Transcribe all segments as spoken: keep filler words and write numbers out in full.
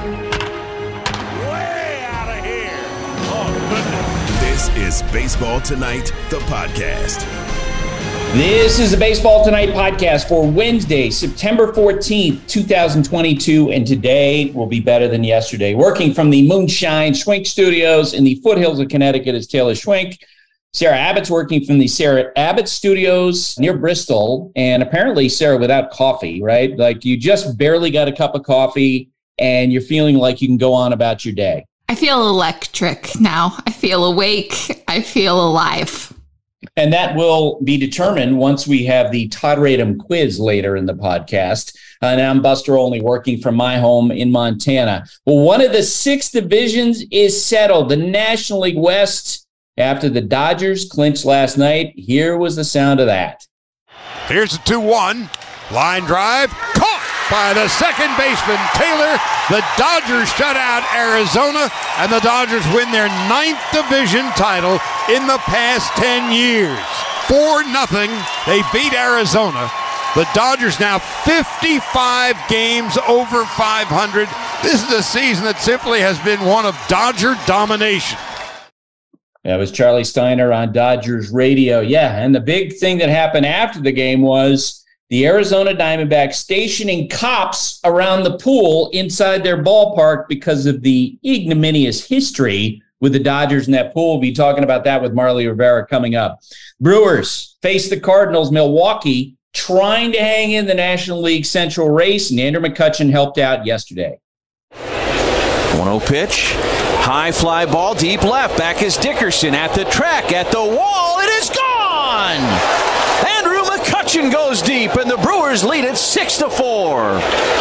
Way out of here. Oh, goodness. This is Baseball Tonight, the podcast. This is the Baseball Tonight podcast for Wednesday, September fourteenth, twenty twenty-two, and today will be better than yesterday. Working from the Moonshine Schwenk Studios in the foothills of Connecticut is Taylor Schwenk. Sarah Abbott's working from the Sarah Abbott Studios near Bristol, and apparently, Sarah, without coffee, right? Like you just barely got a cup of coffee, and you're feeling like you can go on about your day. I feel electric now. I feel awake. I feel alive. And that will be determined once we have the Todd Radom quiz later in the podcast. Uh, and I'm Buster Olney, working from my home in Montana. Well, one of the six divisions is settled. The National League West, after the Dodgers clinched last night, here was the sound of that. Here's a two one. Line drive. Caught by the second baseman, Taylor. The Dodgers shut out Arizona, and the Dodgers win their ninth division title in the past ten years. four nothing. They beat Arizona. The Dodgers now fifty-five games over five hundred. This is a season that simply has been one of Dodger domination. That was Charlie Steiner on Dodgers radio. Yeah, and the big thing that happened after the game was the Arizona Diamondbacks stationing cops around the pool inside their ballpark because of the ignominious history with the Dodgers in that pool. We'll be talking about that with Marly Rivera coming up. Brewers face the Cardinals. Milwaukee trying to hang in the National League Central race, and Andrew McCutchen helped out yesterday. one oh pitch. High fly ball, deep left. Back is Dickerson at the track, at the wall. It is gone! Andrew McCutchen goes deep, and the Brewers lead it six to four.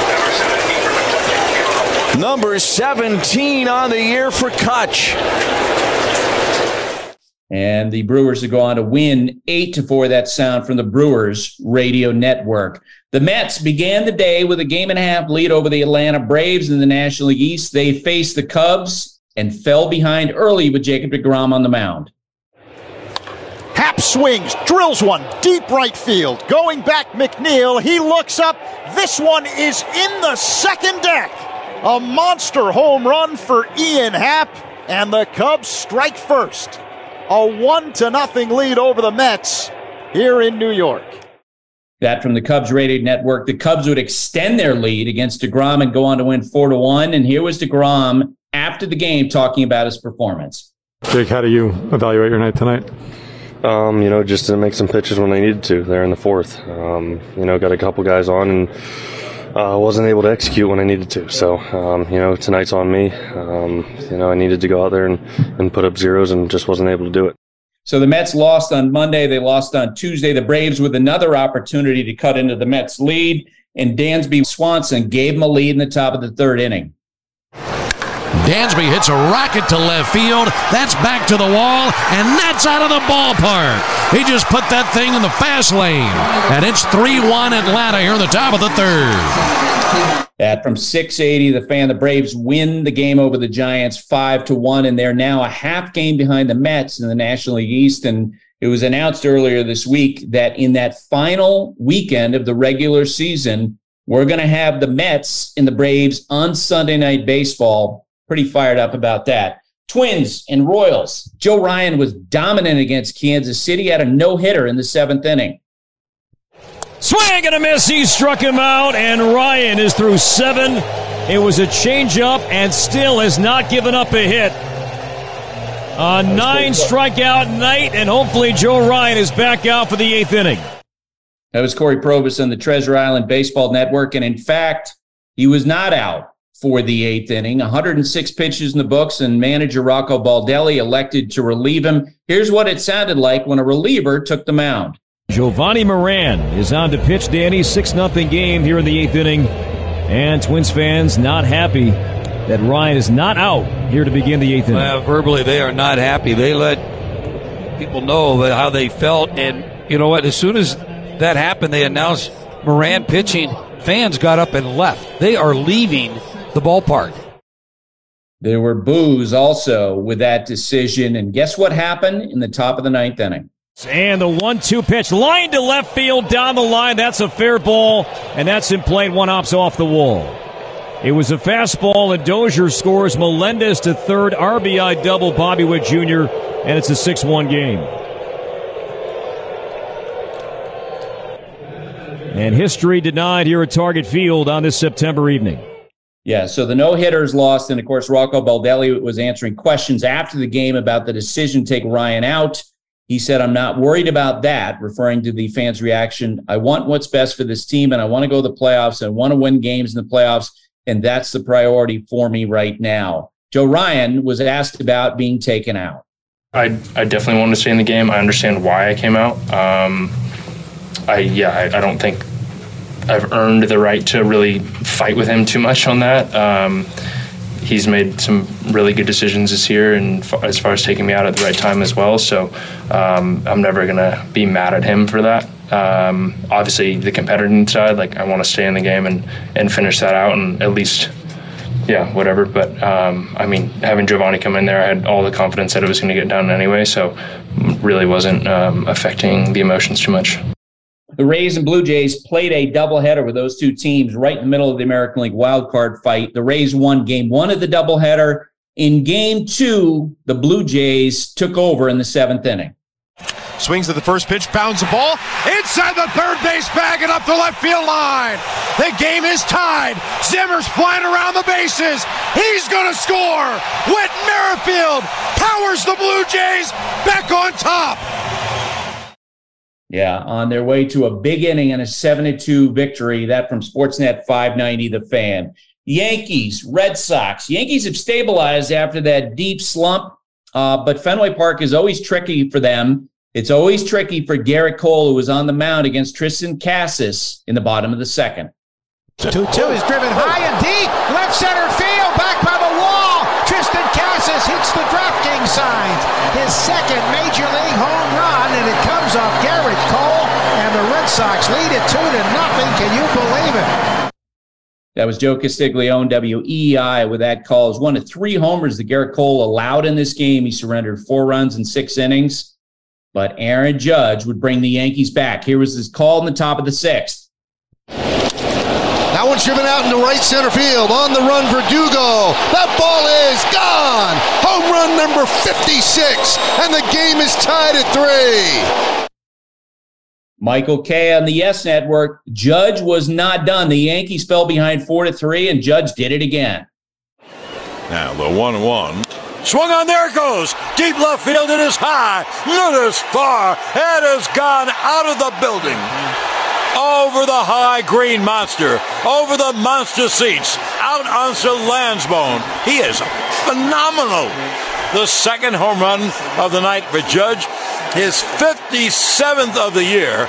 Number seventeen on the year for Kutch. And the Brewers are going on to win eight to four. That sound from the Brewers radio network. The Mets began the day with a game and a half lead over the Atlanta Braves in the National League East. They faced the Cubs and fell behind early with Jacob deGrom on the mound. Happ swings, drills one, deep right field. Going back, McNeil, he looks up. This one is in the second deck. A monster home run for Ian Happ, and the Cubs strike first. A one to nothing lead over the Mets here in New York. That from the Cubs radio network. The Cubs would extend their lead against deGrom and go on to win four to one. And here was deGrom after the game talking about his performance. Jake, how do you evaluate your night tonight? Um, you know, just to make some pitches when I needed to there in the fourth. Um, you know, got a couple guys on and uh, wasn't able to execute when I needed to. So, um, you know, tonight's on me. Um, you know, I needed to go out there and, and put up zeros and just wasn't able to do it. So the Mets lost on Monday. They lost on Tuesday. The Braves with another opportunity to cut into the Mets' lead. And Dansby Swanson gave them a lead in the top of the third inning. Dansby hits a rocket to left field. That's back to the wall, and that's out of the ballpark. He just put that thing in the fast lane. And it's three one Atlanta here in the top of the third. That from six eighty, the fan, the Braves win the game over the Giants five to one, and they're now a half game behind the Mets in the National League East. And it was announced earlier this week that in that final weekend of the regular season, we're going to have the Mets and the Braves on Sunday Night Baseball. Pretty fired up about that. Twins and Royals. Joe Ryan was dominant against Kansas City, had a no-hitter in the seventh inning. Swing and a miss. He struck him out, and Ryan is through seven. It was a changeup and still has not given up a hit. A nine strikeout night, and hopefully Joe Ryan is back out for the eighth inning. That was Corey Probus on the Treasure Island Baseball Network, and in fact, he was not out for the eighth inning. one hundred six pitches in the books, and manager Rocco Baldelli elected to relieve him. Here's what it sounded like when a reliever took the mound. Giovanni Moran is on to pitch, Danny. six nothing game here in the eighth inning. And Twins fans not happy that Ryan is not out here to begin the eighth inning. Well, verbally, they are not happy. They let people know how they felt. And you know what? As soon as that happened, they announced Moran pitching. Fans got up and left. They are leaving the ballpark. There were boos also with that decision. And guess what happened in the top of the ninth inning? And the one two pitch, line to left field, down the line. That's a fair ball, and that's in play. One op's off the wall. It was a fastball, and Dozier scores. Melendez to third, R B I double, Bobby Witt Junior, and it's a six one game. And history denied here at Target Field on this September evening. Yeah, so the no-hitters lost, and of course Rocco Baldelli was answering questions after the game about the decision to take Ryan out. He said, "I'm not worried about that," referring to the fans' reaction. "I want what's best for this team, and I want to go to the playoffs. I want to win games in the playoffs, and that's the priority for me right now." Joe Ryan was asked about being taken out. I I definitely wanted to stay in the game. I understand why I came out. Um, I yeah, I, I don't think I've earned the right to really fight with him too much on that. Um, he's made some really good decisions this year, and f- as far as taking me out at the right time as well. So um, I'm never gonna be mad at him for that. Um, obviously, the competitive side, like I want to stay in the game and and finish that out, and at least, yeah, whatever. But um, I mean, having Giovanni come in there, I had all the confidence that it was going to get done anyway. So really wasn't um, affecting the emotions too much. The Rays and Blue Jays played a doubleheader with those two teams right in the middle of the American League wildcard fight. The Rays won game one of the doubleheader. In game two, the Blue Jays took over in the seventh inning. Swings to the first pitch, pounds the ball inside the third base bag and up the left field line. The game is tied. Zimmer's flying around the bases. He's going to score. Whit Merrifield powers the Blue Jays back on top. Yeah, on their way to a big inning and a seven to two victory. That from Sportsnet five ninety, The Fan. Yankees, Red Sox. Yankees have stabilized after that deep slump, uh, but Fenway Park is always tricky for them. It's always tricky for Garrett Cole, who was on the mound against Tristan Casas in the bottom of the second. two two is driven high and deep. Left center field, back by the wall. Tristan Casas hits the DraftKings signs. His second major league home run, and it comes off Garrett Cole, and the Red Sox lead it two to nothing. Can you believe it? That was Joe Castiglione, W E I, with that call. It was one of three homers that Garrett Cole allowed in this game. He surrendered four runs in six innings. But Aaron Judge would bring the Yankees back. Here was his call in the top of the sixth. That one's driven out into right center field. On the run for Dugo. That ball is gone. Home run number fifty-six. And the game is tied at three. Michael Kay on the Yes Network. Judge was not done. The Yankees fell behind four to three, and Judge did it again. Now the one one. Swung on, there it goes. Deep left field, it is high. It is far. It has gone out of the building. Over the high green monster. Over the monster seats. Out onto Lansbone. He is phenomenal. The second home run of the night for Judge. His fifty-seventh of the year.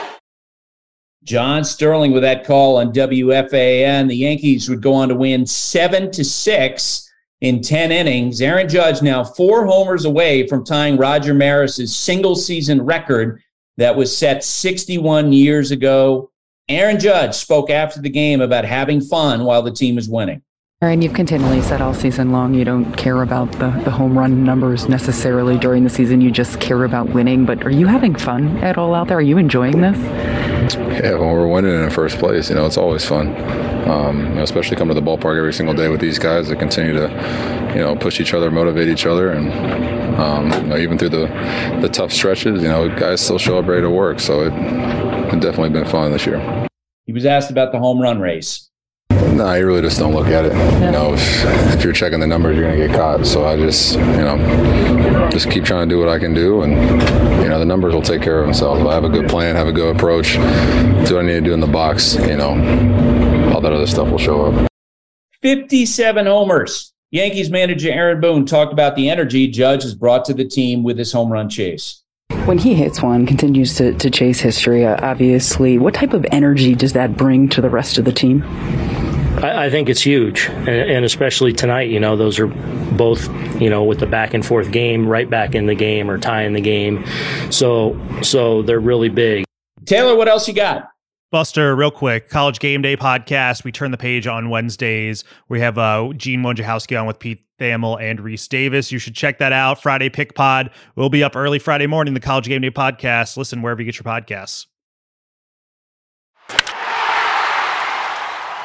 John Sterling with that call on W F A N. The Yankees would go on to win seven to six. In ten innings. Aaron Judge now four homers away from tying Roger Maris's single-season record that was set sixty-one years ago. Aaron Judge spoke after the game about having fun while the team is winning. And you've continually said all season long you don't care about the, the home run numbers necessarily during the season. You just care about winning. But are you having fun at all out there? Are you enjoying this? Yeah, when we're winning in the first place, you know, it's always fun. Um, you know, especially coming to the ballpark every single day with these guys that continue to, you know, push each other, motivate each other, and um, you know, even through the the tough stretches, you know, guys still show up ready to work. So it, it's definitely been fun this year. He was asked about the home run race. No, you really just don't look at it. You know, if, if you're checking the numbers, you're going to get caught. So I just, you know, just keep trying to do what I can do, and you know, the numbers will take care of themselves. If I have a good plan, have a good approach, do what I need to do in the box, you know, all that other stuff will show up. fifty-seven homers. Yankees manager Aaron Boone talked about the energy Judge has brought to the team with his home run chase. When he hits one, continues to, to chase history, uh, obviously, what type of energy does that bring to the rest of the team? I, I think it's huge, and, and especially tonight, you know, those are both, you know, with the back and forth game, right back in the game or tying the game. So, so they're really big. Taylor, what else you got? Buster, real quick, College Game Day podcast. We turn the page on Wednesdays. We have uh, Gene Wojciechowski on with Pete Thamel and Reese Davis. You should check that out. Friday Pick Pod. We'll be up early Friday morning, the College Game Day podcast. Listen wherever you get your podcasts.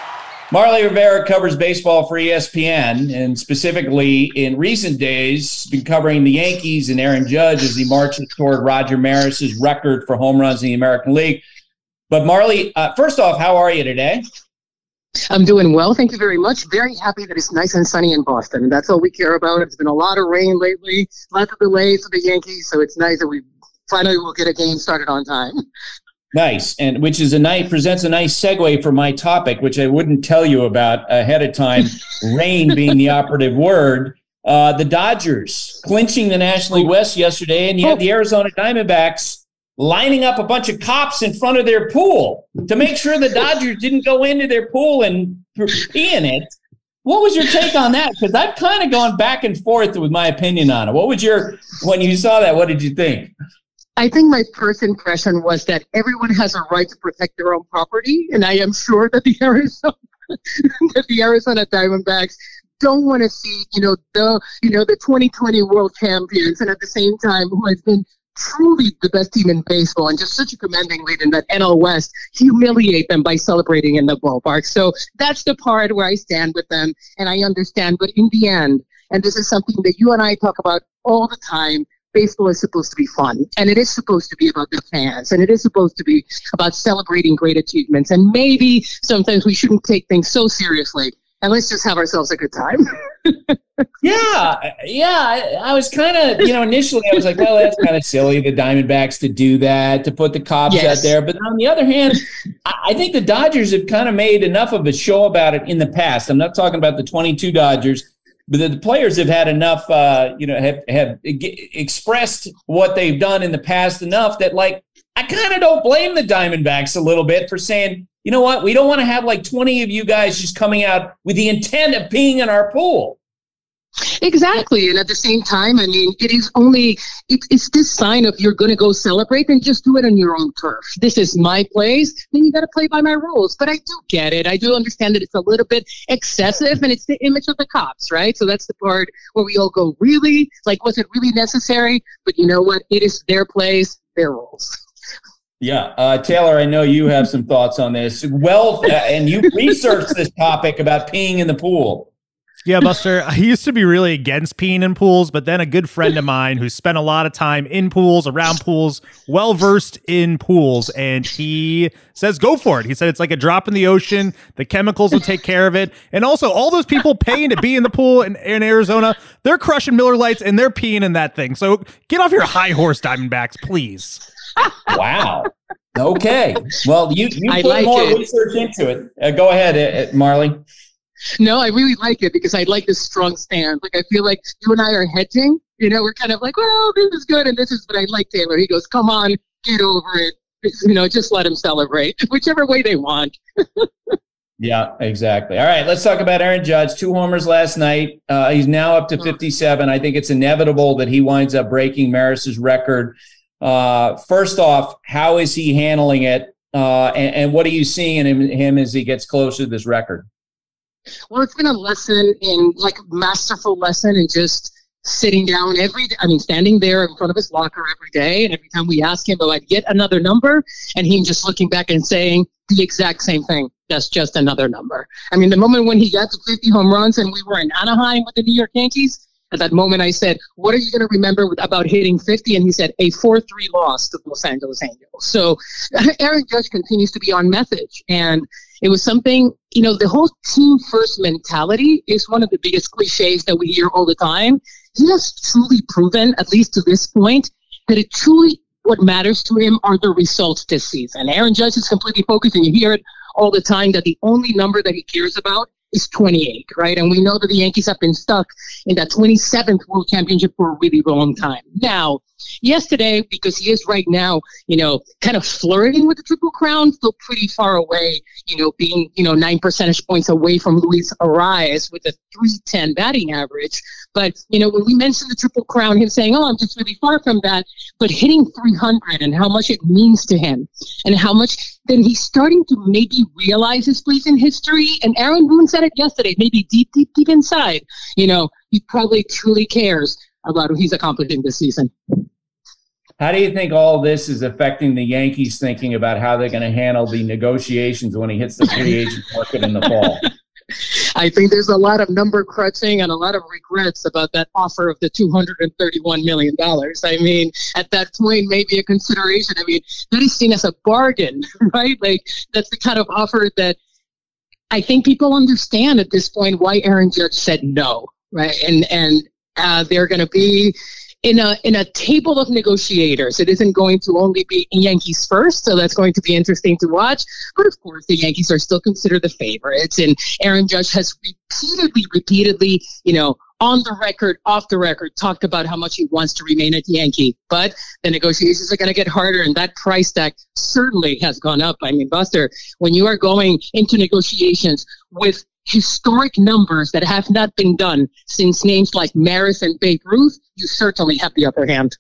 Marly Rivera covers baseball for E S P N, and specifically in recent days, been covering the Yankees and Aaron Judge as he marches toward Roger Maris's record for home runs in the American League. But Marly, uh, first off, how are you today? I'm doing well. Thank you very much. Very happy that it's nice and sunny in Boston. And that's all we care about. It's been a lot of rain lately, lots of delays for the Yankees. So it's nice that we finally will get a game started on time. Nice. And which is a nice, presents a nice segue for my topic, which I wouldn't tell you about ahead of time, rain being the operative word. Uh, the Dodgers clinching the National League West yesterday, and you had the Arizona Diamondbacks lining up a bunch of cops in front of their pool to make sure the Dodgers didn't go into their pool and pee in it. What was your take on that? Because I've kind of gone back and forth with my opinion on it. What was your, when you saw that, what did you think? I think my first impression was that everyone has a right to protect their own property, and I am sure that the Arizona, that the Arizona Diamondbacks don't want to see, you know, the, you know, the twenty twenty world champions, and at the same time, who has been truly the best team in baseball and just such a commanding lead in that N L West, humiliate them by celebrating in the ballpark. So that's the part where I stand with them, and I understand. But in the end, and this is something that you and I talk about all the time, baseball is supposed to be fun, and it is supposed to be about the fans, and it is supposed to be about celebrating great achievements. And maybe sometimes we shouldn't take things so seriously, and let's just have ourselves a good time. yeah, yeah. I, I was kind of, you know, initially I was like, well, that's kind of silly, the Diamondbacks to do that, to put the cops Yes. out there. But on the other hand, I, I think the Dodgers have kind of made enough of a show about it in the past. I'm not talking about the twenty-two Dodgers, but the, the players have had enough, uh, you know, have, have g- expressed what they've done in the past enough that, like, I kind of don't blame the Diamondbacks a little bit for saying, you know what, we don't want to have like twenty of you guys just coming out with the intent of peeing in our pool. Exactly. And at the same time, I mean, it is only, it, it's this sign of you're going to go celebrate, and just do it on your own turf. This is my place, then you got to play by my rules. But I do get it. I do understand that it's a little bit excessive, and it's the image of the cops, right? So that's the part where we all go, really? Like, was it really necessary? But you know what? It is their place, their rules. Yeah. Uh, Taylor, I know you have some thoughts on this. Well, uh, and you researched this topic about peeing in the pool. Yeah, Buster, I used to be really against peeing in pools, but then a good friend of mine who spent a lot of time in pools, around pools, well-versed in pools, and he says go for it. He said it's like a drop in the ocean. The chemicals will take care of it. And also, all those people paying to be in the pool in, in Arizona, they're crushing Miller Lights, and they're peeing in that thing. So get off your high horse, Diamondbacks, please. Wow. Okay. Well, you, you I put like more it. research into it. Uh, go ahead, uh, uh, Marly. No, I really like it because I like this strong stand. Like, I feel like you and I are hedging. You know, we're kind of like, well, this is good, and this is what I like, Taylor. He goes, come on, get over it. You know, just let them celebrate, whichever way they want. Yeah, exactly. All right, let's talk about Aaron Judge. Two homers last night. Uh, he's now up to fifty-seven. I think it's inevitable that he winds up breaking Maris's record. Uh, first off, how is he handling it? Uh, and, and what are you seeing in him, him as he gets closer to this record? Well, it's been a lesson in, like, masterful lesson in just sitting down every day. I mean, standing there in front of his locker every day. And every time we ask him about yet another number, and him just looking back and saying the exact same thing. That's just another number. I mean, the moment when he got to fifty home runs and we were in Anaheim with the New York Yankees, at that moment I said, what are you going to remember about hitting fifty? And he said, a four three loss to Los Angeles Angels. So Aaron Judge continues to be on message. And it was something, you know, the whole team first mentality is one of the biggest cliches that we hear all the time. He has truly proven, at least to this point, that it truly, what matters to him are the results this season. Aaron Judge is completely focused, and you hear it all the time, that the only number that he cares about is twenty-eight, right? And we know that the Yankees have been stuck in that twenty-seventh World Championship for a really long time. Now, yesterday, because he is right now, you know, kind of flirting with the Triple Crown, still pretty far away, you know, being, you know, nine percentage points away from Luis Arias with a three ten batting average. But, you know, when we mentioned the Triple Crown, him saying, oh, I'm just really far from that, but hitting three hundred and how much it means to him and how much, then he's starting to maybe realize his place in history. And Aaron Boone said it yesterday, maybe deep, deep, deep inside, you know, he probably truly cares about what he's accomplishing this season. How do you think all this is affecting the Yankees thinking about how they're going to handle the negotiations when he hits the free agent market in the fall? I think there's a lot of number crunching and a lot of regrets about that offer of the two hundred thirty-one million dollars. I mean, at that point, maybe a consideration. I mean, that is seen as a bargain, right? Like, that's the kind of offer that I think people understand at this point why Aaron Judge said no, right? And and uh, they're going to be in a in a table of negotiators. It isn't going to only be Yankees first, so that's going to be interesting to watch. But of course, the Yankees are still considered the favorites, and Aaron Judge has repeatedly, repeatedly, you know, on the record, off the record, talked about how much he wants to remain a Yankee. But the negotiations are going to get harder, and that price tag certainly has gone up. I mean, Buster, when you are going into negotiations with historic numbers that have not been done since names like Maris and Babe Ruth, you certainly have the upper hand.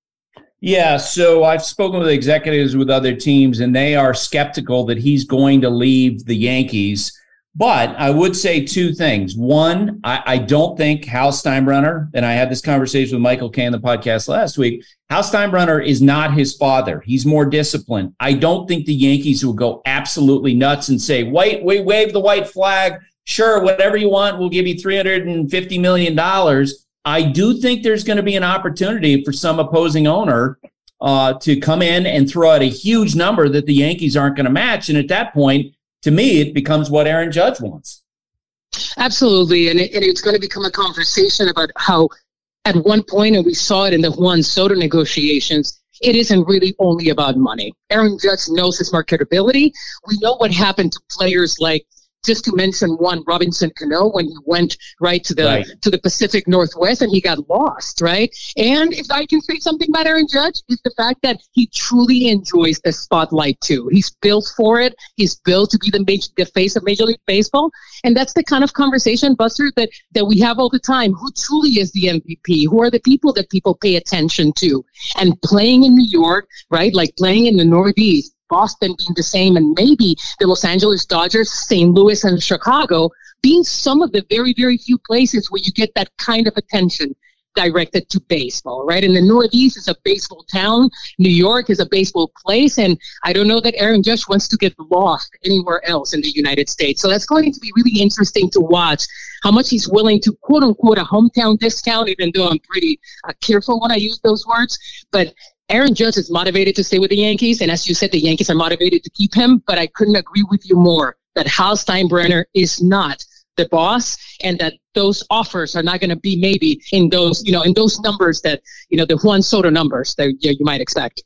Yeah, so I've spoken with executives with other teams, and they are skeptical that he's going to leave the Yankees. But I would say two things. One, I, I don't think Hal Steinbrenner, and I had this conversation with Michael Kay on the podcast last week, Hal Steinbrenner is not his father. He's more disciplined. I don't think the Yankees will go absolutely nuts and say, wait, we wave the white flag. Sure, whatever you want, we'll give you three hundred fifty million dollars. I do think there's going to be an opportunity for some opposing owner uh, to come in and throw out a huge number that the Yankees aren't going to match. And at that point, to me, it becomes what Aaron Judge wants. Absolutely. And, it, and it's going to become a conversation about how at one point, and we saw it in the Juan Soto negotiations, it isn't really only about money. Aaron Judge knows his marketability. We know what happened to players like, just to mention one, Robinson Cano, when he went right to the right. to the Pacific Northwest and he got lost, right? And if I can say something about Aaron Judge, it's the fact that he truly enjoys the spotlight too. He's built for it. He's built to be the major, the face of Major League Baseball, and that's the kind of conversation, Buster, that that we have all the time. Who truly is the M V P? Who are the people that people pay attention to? And playing in New York, right? Like playing in the Northeast. Boston being the same, and maybe the Los Angeles Dodgers, Saint Louis, and Chicago being some of the very, very few places where you get that kind of attention directed to baseball, right? And the Northeast is a baseball town. New York is a baseball place, and I don't know that Aaron Judge wants to get lost anywhere else in the United States. So that's going to be really interesting to watch how much he's willing to, quote-unquote, a hometown discount, even though I'm pretty uh, careful when I use those words. But Aaron Judge is motivated to stay with the Yankees, and as you said, the Yankees are motivated to keep him, but I couldn't agree with you more that Hal Steinbrenner is not the boss, and that those offers are not going to be maybe in those, you know, in those numbers that, you know, the Juan Soto numbers that you, you might expect.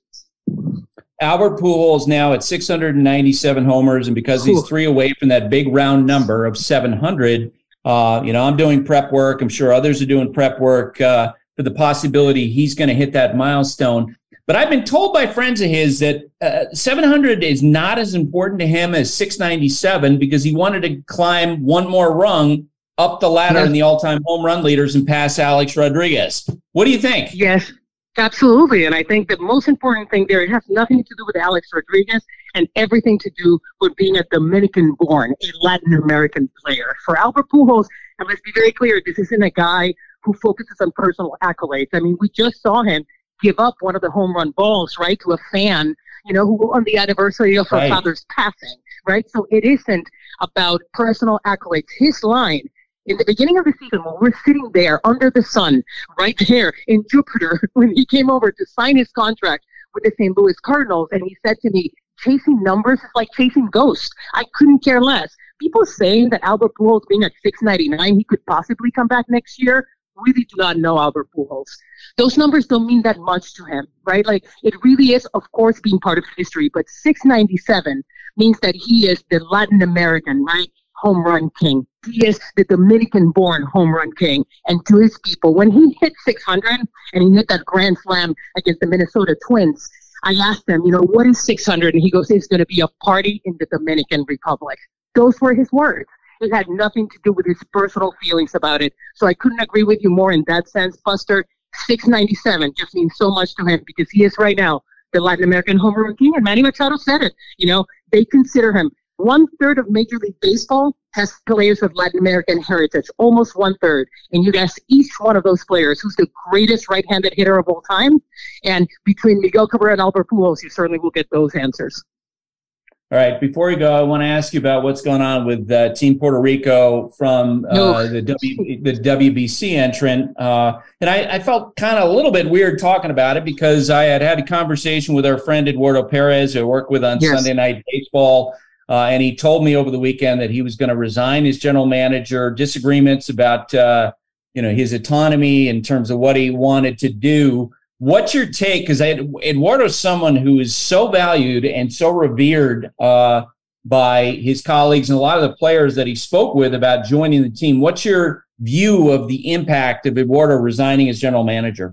Albert Pujols now at six hundred ninety-seven homers, and because he's three away from that big round number of seven hundred, uh, you know, I'm doing prep work. I'm sure others are doing prep work uh, for the possibility he's going to hit that milestone. But I've been told by friends of his that uh, seven hundred is not as important to him as six ninety-seven because he wanted to climb one more rung up the ladder yes. in the all-time home run leaders and pass Alex Rodriguez. What do you think? Yes, absolutely. And I think the most important thing there, it has nothing to do with Alex Rodriguez and everything to do with being a Dominican-born, a Latin American player. For Albert Pujols, and let's be very clear, this isn't a guy who focuses on personal accolades. I mean, we just saw him give up one of the home run balls, right, to a fan, you know, who on the anniversary of her right. father's passing, right? So it isn't about personal accolades. His line in the beginning of the season, when we're sitting there under the sun, right there in Jupiter, when he came over to sign his contract with the Saint Louis Cardinals, and he said to me, chasing numbers is like chasing ghosts. I couldn't care less. People saying that Albert Pujols being at six ninety-nine, he could possibly come back next year, really do not know Albert Pujols. Those numbers don't mean that much to him, right? Like, it really is, of course, being part of history, but six ninety-seven means that he is the Latin American, right, home run king. He is the Dominican-born home run king. And to his people, when he hit six hundred and he hit that grand slam against the Minnesota Twins, I asked him, you know, what is six hundred? And he goes, it's going to be a party in the Dominican Republic. Those were his words. It had nothing to do with his personal feelings about it. So I couldn't agree with you more in that sense, Buster. six ninety-seven just means so much to him because he is right now the Latin American home run king. And Manny Machado said it. You know, they consider him. One third of Major League Baseball has players of Latin American heritage, almost one third. And you ask each one of those players who's the greatest right-handed hitter of all time. And between Miguel Cabrera and Albert Pujols, you certainly will get those answers. All right. Before we go, I want to ask you about what's going on with uh, Team Puerto Rico from uh, no. the w, the W B C entrant. Uh, and I, I felt kind of a little bit weird talking about it because I had had a conversation with our friend Eduardo Perez, who I work with on yes. Sunday Night Baseball. Uh, and he told me over the weekend that he was going to resign his general manager, disagreements about, uh, you know, his autonomy in terms of what he wanted to do. What's your take? Because Eduardo's someone who is so valued and so revered uh, by his colleagues and a lot of the players that he spoke with about joining the team. What's your view of the impact of Eduardo resigning as general manager?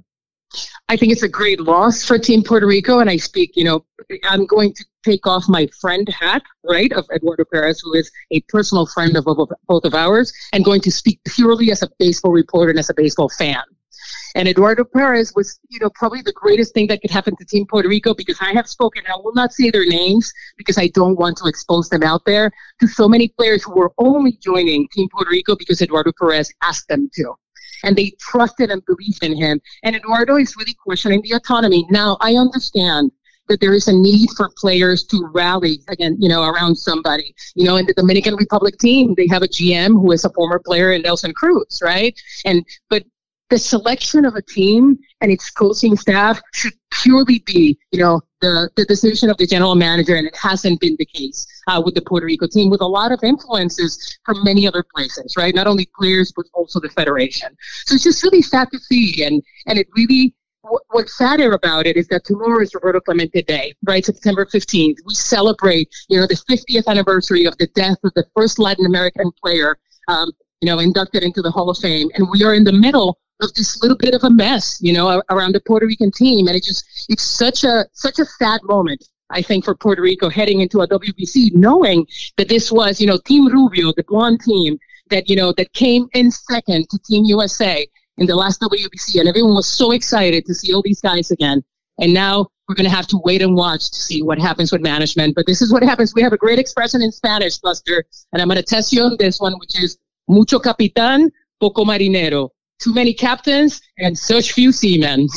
I think it's a great loss for Team Puerto Rico. And I speak, you know, I'm going to take off my friend hat, right, of Eduardo Perez, who is a personal friend of both of ours, and going to speak purely as a baseball reporter and as a baseball fan. And Eduardo Perez was, you know, probably the greatest thing that could happen to Team Puerto Rico, because I have spoken, I will not say their names because I don't want to expose them out there, to so many players who were only joining Team Puerto Rico because Eduardo Perez asked them to. And they trusted and believed in him. And Eduardo is really questioning the autonomy. Now, I understand that there is a need for players to rally, again, you know, around somebody. You know, in the Dominican Republic team, they have a G M who is a former player in Nelson Cruz, right? And but the selection of a team and its coaching staff should purely be, you know, the, the decision of the general manager, and it hasn't been the case uh, with the Puerto Rico team, with a lot of influences from many other places, right? Not only players, but also the federation. So it's just really sad to see, and and it really, w- what's sadder about it is that tomorrow is Roberto Clemente Day, right? September fifteenth. We celebrate, you know, the fiftieth anniversary of the death of the first Latin American player, um, you know, inducted into the Hall of Fame, and we are in the middle of this little bit of a mess, you know, around the Puerto Rican team. And it just, it's such a, such a sad moment, I think, for Puerto Rico heading into a W B C, knowing that this was, you know, Team Rubio, the blonde team that, you know, that came in second to Team U S A in the last W B C. And everyone was so excited to see all these guys again. And now we're going to have to wait and watch to see what happens with management. But this is what happens. We have a great expression in Spanish, Buster, and I'm going to test you on this one, which is mucho capitán, poco marinero. Too many captains and such few seamen.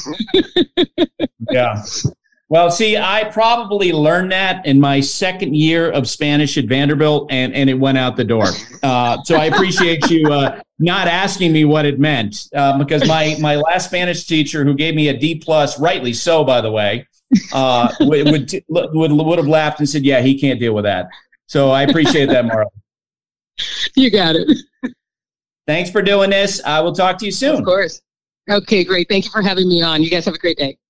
Yeah. Well, see, I probably learned that in my second year of Spanish at Vanderbilt, and, and it went out the door. Uh, so I appreciate you uh, not asking me what it meant, uh, because my, my last Spanish teacher, who gave me a D plus, rightly so, by the way, uh, would, would, would, would have laughed and said, yeah, he can't deal with that. So I appreciate that, Marla. You got it. Thanks for doing this. I will talk to you soon. Of course. Okay, great. Thank you for having me on. You guys have a great day.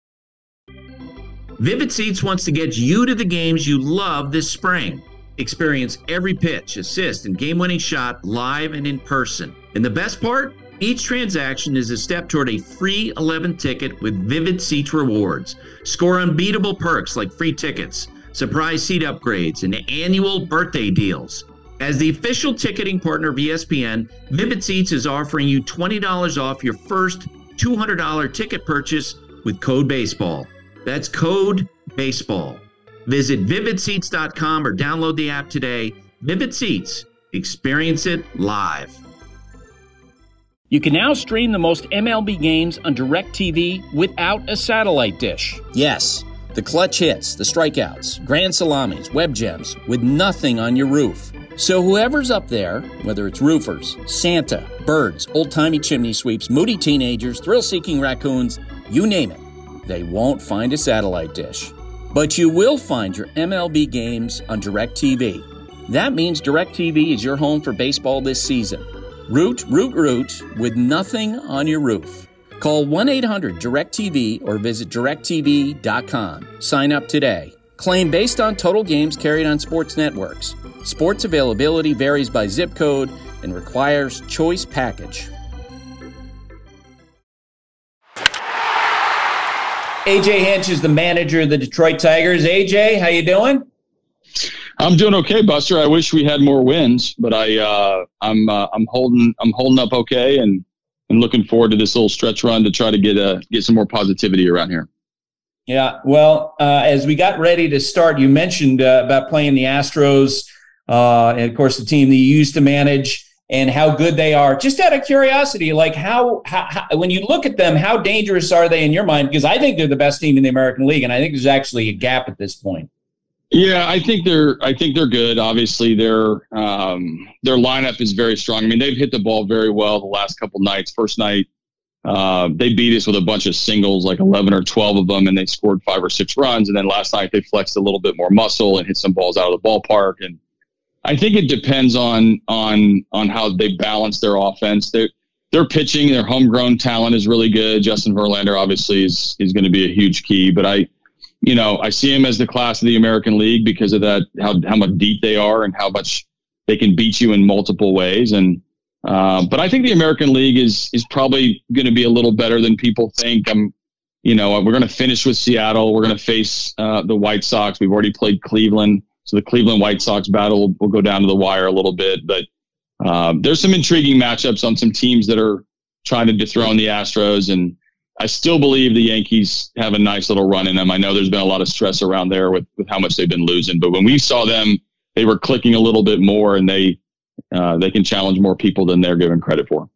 Vivid Seats wants to get you to the games you love this spring. Experience every pitch, assist, and game-winning shot live and in person. And the best part? Each transaction is a step toward a free eleventh ticket with Vivid Seats rewards. Score unbeatable perks like free tickets, surprise seat upgrades, and annual birthday deals. As the official ticketing partner of E S P N, Vivid Seats is offering you twenty dollars off your first two hundred dollars ticket purchase with code BASEBALL. That's code BASEBALL. Visit vivid seats dot com or download the app today. Vivid Seats. Experience it live. You can now stream the most M L B games on DirecTV without a satellite dish. Yes, the clutch hits, the strikeouts, grand salamis, web gems, with nothing on your roof. So whoever's up there, whether it's roofers, Santa, birds, old-timey chimney sweeps, moody teenagers, thrill-seeking raccoons, you name it, they won't find a satellite dish. But you will find your M L B games on DirecTV. That means DirecTV is your home for baseball this season. Root, root, root, with nothing on your roof. Call one eight hundred direct T V or visit direct T V dot com. Sign up today. Claim based on total games carried on sports networks. Sports availability varies by zip code and requires choice package. A J Hinch is the manager of the Detroit Tigers. A J, how you doing? I'm doing okay, Buster. I wish we had more wins, but I uh, I'm uh, I'm holding I'm holding up okay, and and looking forward to this little stretch run to try to get uh, get some more positivity around here. Yeah, well, uh, as we got ready to start, you mentioned uh, about playing the Astros uh, and of course the team that you used to manage, and how good they are. Just out of curiosity, like how, how, how when you look at them, how dangerous are they in your mind? Because I think they're the best team in the American League, and I think there's actually a gap at this point. Yeah, I think they're I think they're good. Obviously, their um, their lineup is very strong. I mean, they've hit the ball very well the last couple nights. First night, uh, they beat us with a bunch of singles, like eleven or twelve of them, and they scored five or six runs. And then last night, they flexed a little bit more muscle and hit some balls out of the ballpark. And I think it depends on on on how they balance their offense. Their their pitching, their homegrown talent is really good. Justin Verlander obviously is is going to be a huge key, but I. You know, I see him as the class of the American League because of that, how how much deep they are and how much they can beat you in multiple ways. And uh, but I think the American League is is probably going to be a little better than people think. I'm, you know, we're going to finish with Seattle. We're going to face uh, the White Sox. We've already played Cleveland, so the Cleveland White Sox battle will, will go down to the wire a little bit. But uh, there's some intriguing matchups on some teams that are trying to dethrone the Astros, and I still believe the Yankees have a nice little run in them. I know there's been a lot of stress around there with, with how much they've been losing, but when we saw them, they were clicking a little bit more, and they uh, they can challenge more people than they're given credit for.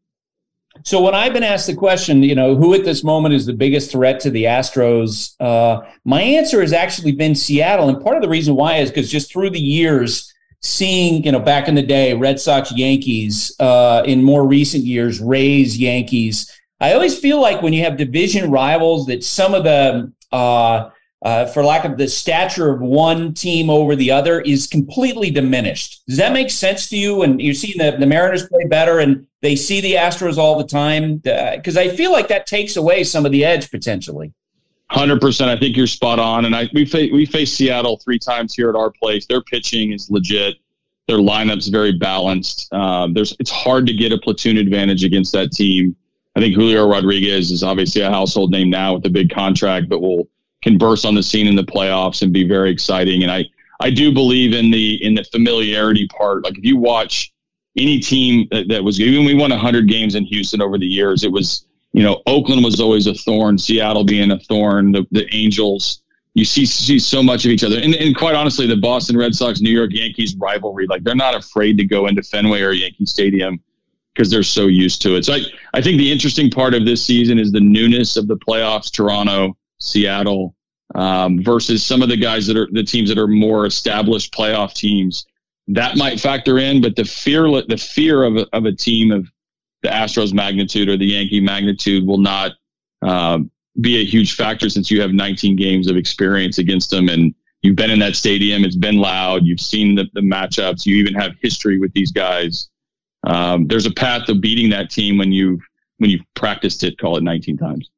So when I've been asked the question, you know, who at this moment is the biggest threat to the Astros, uh, my answer has actually been Seattle. And part of the reason why is because just through the years, seeing, you know, back in the day, Red Sox, Yankees, uh, in more recent years, Rays, Yankees, I always feel like when you have division rivals that some of the, uh, uh, for lack of the stature of one team over the other is completely diminished. Does that make sense to you? And you're seeing the, the Mariners play better and they see the Astros all the time? Because uh, I feel like that takes away some of the edge potentially. one hundred percent. I think you're spot on. And I we, fa- we faced Seattle three times here at our place. Their pitching is legit. Their lineup's very balanced. Uh, there's It's hard to get a platoon advantage against that team. I think Julio Rodriguez is obviously a household name now with a big contract, but will can burst on the scene in the playoffs and be very exciting. And I, I do believe in the in the familiarity part. Like if you watch any team that, that was, even we won one hundred games in Houston over the years, it was, you know, Oakland was always a thorn, Seattle being a thorn, the, the Angels. You see see so much of each other. And, and quite honestly, the Boston Red Sox, New York Yankees rivalry, like they're not afraid to go into Fenway or Yankee Stadium because they're so used to it. So I, I think the interesting part of this season is the newness of the playoffs, Toronto, Seattle, um, versus some of the guys that are the teams that are more established playoff teams. That might factor in, but the fear, the fear of a, of a team of the Astros magnitude or the Yankee magnitude will not uh, be a huge factor since you have nineteen games of experience against them and you've been in that stadium. It's been loud. You've seen the, the matchups. You even have history with these guys. Um, there's a path of beating that team when you've when you've practiced it, call it nineteen times.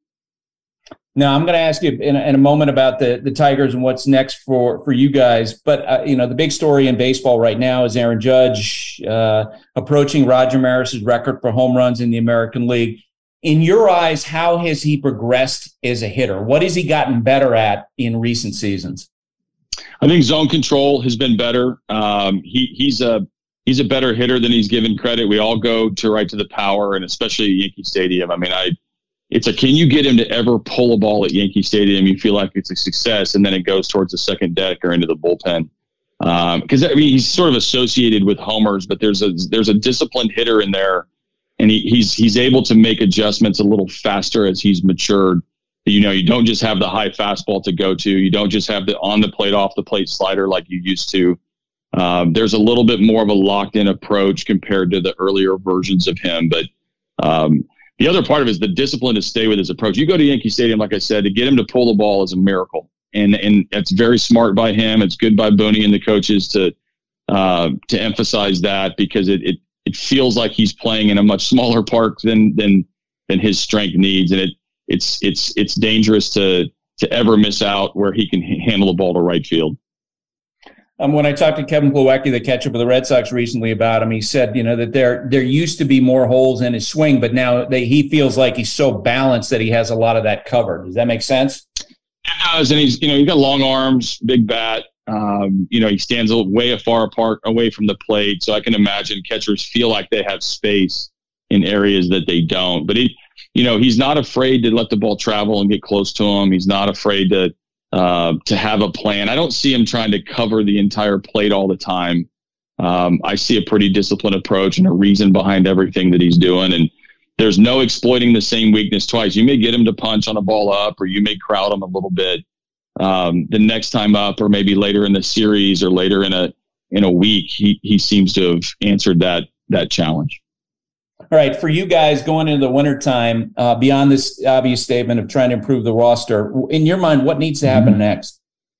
Now, I'm going to ask you in a, in a moment about the, the Tigers and what's next for, for you guys. But, uh, you know, the big story in baseball right now is Aaron Judge uh, approaching Roger Maris's record for home runs in the American League. In your eyes, how has he progressed as a hitter? What has he gotten better at in recent seasons? I think zone control has been better. Um, he, he's a he's a better hitter than he's given credit. We all go to right to the power, and especially at Yankee Stadium. I mean, I it's a can you get him to ever pull a ball at Yankee Stadium? You feel like it's a success, and then it goes towards the second deck or into the bullpen. Because um, I mean, he's sort of associated with homers, but there's a there's a disciplined hitter in there, and he, he's he's able to make adjustments a little faster as he's matured. You know, you don't just have the high fastball to go to. You don't just have the on the plate, off the plate slider like you used to. Um, there's a little bit more of a locked in approach compared to the earlier versions of him. But um, the other part of it is the discipline to stay with his approach. You go to Yankee Stadium, like I said, to get him to pull the ball is a miracle. And and it's very smart by him. It's good by Booney and the coaches to uh, to emphasize that because it, it it feels like he's playing in a much smaller park than than than his strength needs. And it it's it's it's dangerous to to ever miss out where he can handle the ball to right field. Um, when I talked to Kevin Plawecki, the catcher for the Red Sox, recently about him, he said, you know, that there there used to be more holes in his swing, but now they, he feels like he's so balanced that he has a lot of that covered. Does that make sense? It does, and he's you know he's got long arms, big bat. Um, you know, he stands way far apart away from the plate, so I can imagine catchers feel like they have space in areas that they don't. But he, you know, he's not afraid to let the ball travel and get close to him. He's not afraid to. Uh, to have a plan. I don't see him trying to cover the entire plate all the time. Um, I see a pretty disciplined approach and a reason behind everything that he's doing. And there's no exploiting the same weakness twice. You may get him to punch on a ball up, or you may crowd him a little bit um, the next time up, or maybe later in the series or later in a in a week. He he seems to have answered that that challenge. All right, for you guys going into the wintertime, uh, beyond this obvious statement of trying to improve the roster, in your mind, what needs to happen mm-hmm. next?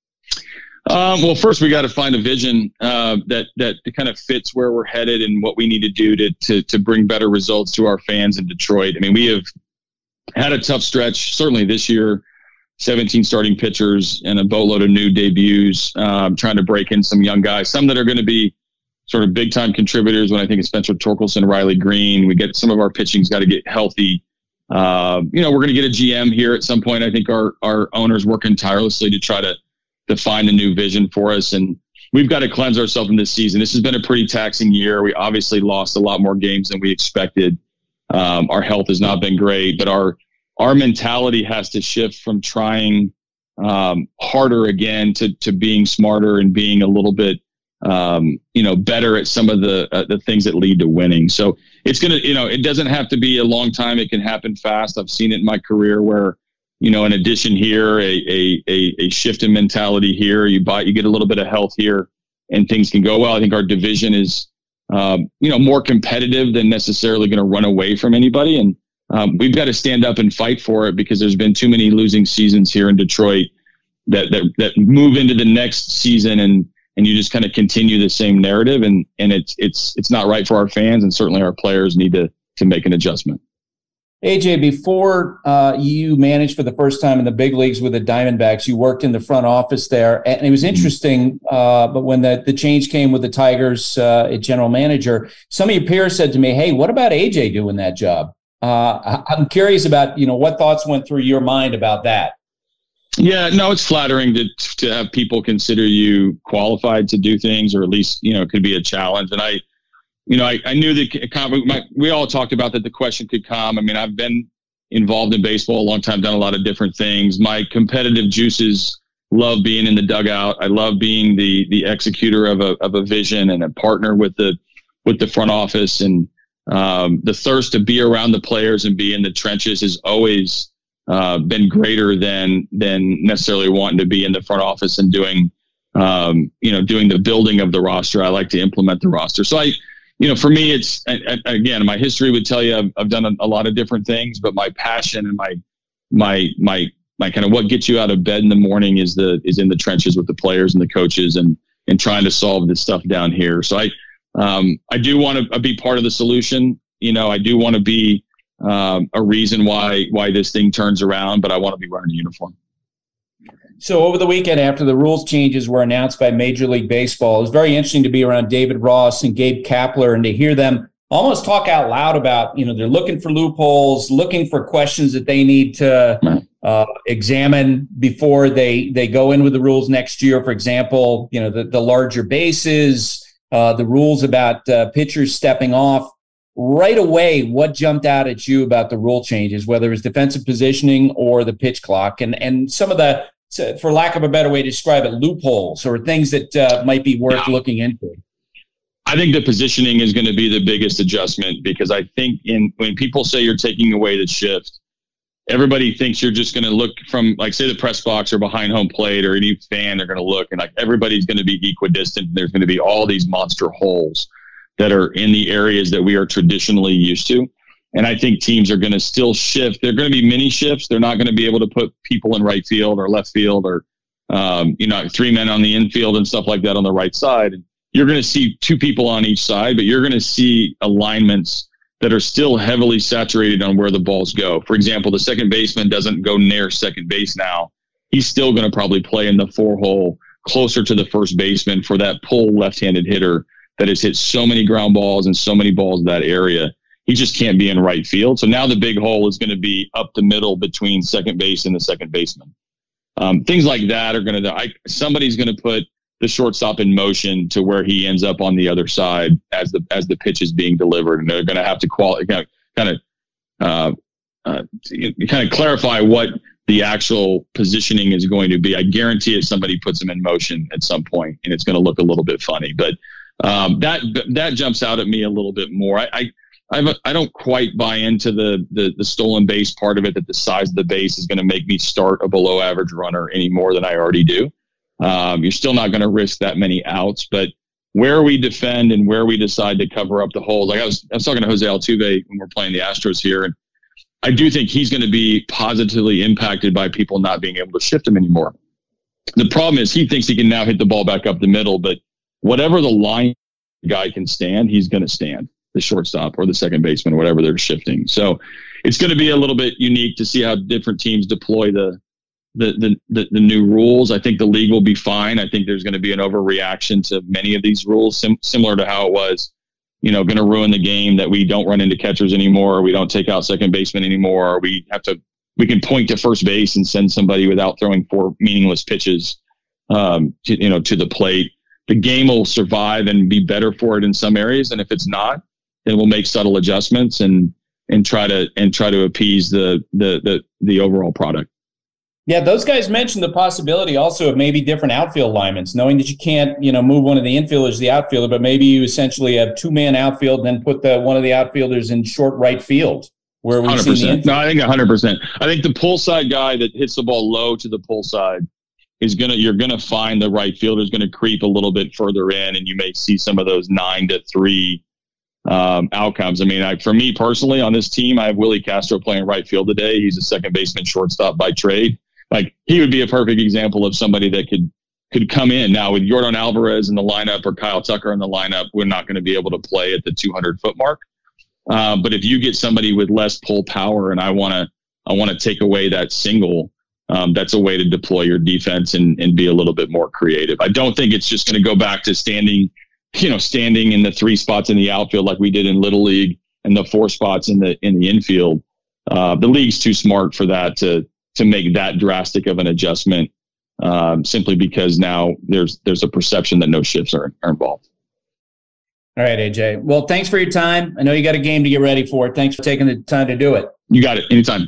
Um, well, first we got to find a vision uh, that that kind of fits where we're headed and what we need to do to, to to bring better results to our fans in Detroit. I mean, we have had a tough stretch, certainly this year, seventeen starting pitchers and a boatload of new debuts, um, trying to break in some young guys, some that are going to be sort of big-time contributors when I think it's Spencer Torkelson, Riley Green. We get some of our pitching's got to get healthy. Uh, you know, we're going to get a G M here at some point. I think our our owner's working tirelessly to try to to find a new vision for us. And we've got to cleanse ourselves in this season. This has been a pretty taxing year. We obviously lost a lot more games than we expected. Um, our health has not been great, but our, our mentality has to shift from trying um, harder again to, to being smarter and being a little bit, um, you know, better at some of the, uh, the things that lead to winning. So it's going to, you know, it doesn't have to be a long time. It can happen fast. I've seen it in my career where, you know, an addition here, a, a, a, a shift in mentality here, you buy, you get a little bit of health here and things can go well. I think our division is, um, you know, more competitive than necessarily going to run away from anybody. And um, we've got to stand up and fight for it because there's been too many losing seasons here in Detroit that, that, that move into the next season and, and you just kind of continue the same narrative. And, and it's, it's, it's not right for our fans, and certainly our players need to, to make an adjustment. A J, before uh, you managed for the first time in the big leagues with the Diamondbacks, you worked in the front office there. And it was interesting, uh, but when the, the change came with the Tigers uh, at general manager, some of your peers said to me, hey, what about A J doing that job? Uh, I'm curious about, you know, what thoughts went through your mind about that? Yeah, no, it's flattering to to have people consider you qualified to do things, or at least, you know, it could be a challenge. And I, You know, I, I knew that my, we all talked about that the question could come. I mean, I've been involved in baseball a long time, done a lot of different things. My competitive juices love being in the dugout. I love being the the executor of a of a vision and a partner with the with the front office. And um, the thirst to be around the players and be in the trenches has always uh, been greater than than necessarily wanting to be in the front office and doing um, you know doing the building of the roster. I like to implement the roster. So I. You know, for me, it's, again, my history would tell you I've, I've done a, a lot of different things, but my passion and my, my, my, my kind of what gets you out of bed in the morning is the, is in the trenches with the players and the coaches and, and trying to solve this stuff down here. So I, um, I do want to be part of the solution. You know, I do want to be um, a reason why, why this thing turns around, but I want to be wearing a uniform. So over the weekend, after the rules changes were announced by Major League Baseball, it was very interesting to be around David Ross and Gabe Kapler and to hear them almost talk out loud about, you know, they're looking for loopholes, looking for questions that they need to uh, examine before they they go in with the rules next year. For example, you know, the, the larger bases, uh, the rules about uh, pitchers stepping off. Right away, what jumped out at you about the rule changes, whether it's defensive positioning or the pitch clock, and and some of the, for lack of a better way to describe it, loopholes or things that uh, might be worth yeah. looking into? I think the positioning is going to be the biggest adjustment, because I think in when people say you're taking away the shift, everybody thinks you're just going to look from, like, say the press box or behind home plate, or any fan, they're going to look and like everybody's going to be equidistant. There's going to be all these monster holes that are in the areas that we are traditionally used to. And I think teams are going to still shift. They're going to be mini shifts. They're not going to be able to put people in right field or left field, or, um, you know, three men on the infield and stuff like that on the right side. And you're going to see two people on each side, but you're going to see alignments that are still heavily saturated on where the balls go. For example, the second baseman doesn't go near second base now. He's still going to probably play in the four hole closer to the first baseman for that pull left-handed hitter that has hit so many ground balls and so many balls in that area. He just can't be in right field. So now the big hole is going to be up the middle between second base and the second baseman. Um, things like that are going to, somebody's going to put the shortstop in motion to where he ends up on the other side as the, as the pitch is being delivered. And they're going to have to quali- kind of, kind of, uh, uh, kind of clarify what the actual positioning is going to be. I guarantee if somebody puts him in motion at some point, and it's going to look a little bit funny, but Um, that that jumps out at me a little bit more. I I, I've, I don't quite buy into the, the the stolen base part of it, that the size of the base is going to make me start a below average runner any more than I already do. Um, you're still not going to risk that many outs, but where we defend and where we decide to cover up the holes. Like I was, I was talking to Jose Altuve when we're playing the Astros here, and I do think he's going to be positively impacted by people not being able to shift him anymore. The problem is he thinks he can now hit the ball back up the middle, but whatever the line guy can stand, he's going to stand, the shortstop or the second baseman, whatever they're shifting. So it's going to be a little bit unique to see how different teams deploy the The, the the the new rules. I think the league will be fine. I think there's going to be an overreaction to many of these rules, sim- similar to how it was, you know, going to ruin the game that we don't run into catchers anymore, or we don't take out second baseman anymore, or we have to we can point to first base and send somebody without throwing four meaningless pitches, um, to, you know, to the plate. The game will survive and be better for it in some areas, and if it's not, then we'll make subtle adjustments and and try to and try to appease the the the, the overall product. Yeah, those guys mentioned the possibility also of maybe different outfield alignments, knowing that you can't, you know, move one of the infielders to the outfielder, but maybe you essentially have two-man outfield and then put the one of the outfielders in short right field, where we've seen the infield. No, I think one hundred percent. I think the pull side guy that hits the ball low to the pull side is going to, you're going to find the right fielder is going to creep a little bit further in, and you may see some of those nine to three um, outcomes. I mean, I, for me personally on this team, I have Willie Castro playing right field today. He's a second baseman shortstop by trade. Like, he would be a perfect example of somebody that could could come in. Now, with Yordan Alvarez in the lineup or Kyle Tucker in the lineup, we're not going to be able to play at the two hundred foot mark. Uh, but if you get somebody with less pull power, and I want to I want to take away that single, um, that's a way to deploy your defense and, and be a little bit more creative. I don't think it's just going to go back to standing, you know, standing in the three spots in the outfield like we did in Little League and the four spots in the in the infield. Uh, the league's too smart for that to to make that drastic of an adjustment, um, simply because now there's there's a perception that no shifts are, are involved. All right, A J. Well, thanks for your time. I know you got a game to get ready for. Thanks for taking the time to do it. You got it. Anytime.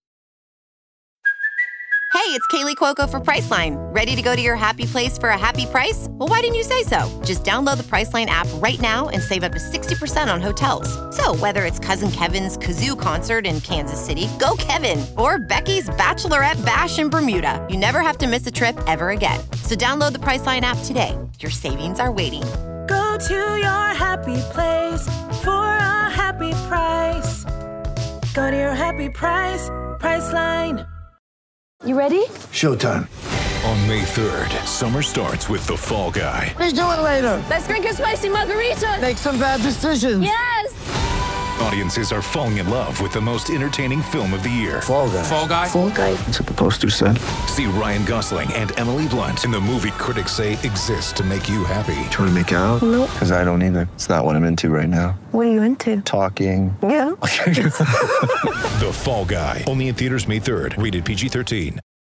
Hey, it's Kaylee Cuoco for Priceline. Ready to go to your happy place for a happy price? Well, why didn't you say so? Just download the Priceline app right now and save up to sixty percent on hotels. So whether it's Cousin Kevin's Kazoo Concert in Kansas City, go Kevin, or Becky's Bachelorette Bash in Bermuda, you never have to miss a trip ever again. So download the Priceline app today. Your savings are waiting. Go to your happy place for a happy price. Go to your happy price, Priceline. You ready? Showtime. On May third, summer starts with The Fall Guy. Let's do it later. Let's drink a spicy margarita. Make some bad decisions. Yes. Audiences are falling in love with the most entertaining film of the year. Fall Guy. Fall Guy? Fall Guy. That's what the poster said. See Ryan Gosling and Emily Blunt in the movie critics say exists to make you happy. Trying to make it out? Nope. Because I don't either. It's not what I'm into right now. What are you into? Talking. Yeah. The Fall Guy. Only in theaters May third. Rated P G thirteen.